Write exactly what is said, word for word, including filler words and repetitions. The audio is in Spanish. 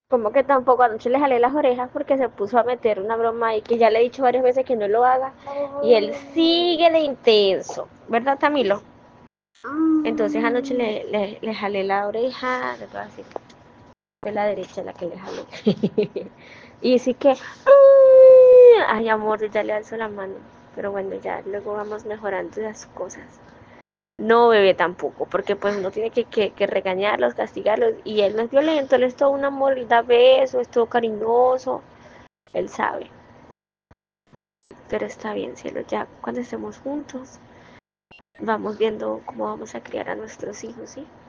Como que tampoco anoche le jalé las orejas porque se puso a meter una broma y que ya le he dicho varias veces que no lo haga. Y él sigue de intenso, ¿verdad, Tamilo? Entonces anoche le, le, le jalé la oreja, le voy a decir, fue la derecha la que le jalé. Y sí que, ay amor, ya le alzo la mano. Pero bueno, ya luego vamos mejorando las cosas. No bebé tampoco, porque pues uno tiene que, que, que regañarlos, castigarlos. Y él no es violento, él es todo un amor, él da besos, es todo cariñoso. Él sabe. Pero está bien, cielo, ya cuando estemos juntos, vamos viendo cómo vamos a criar a nuestros hijos, ¿sí?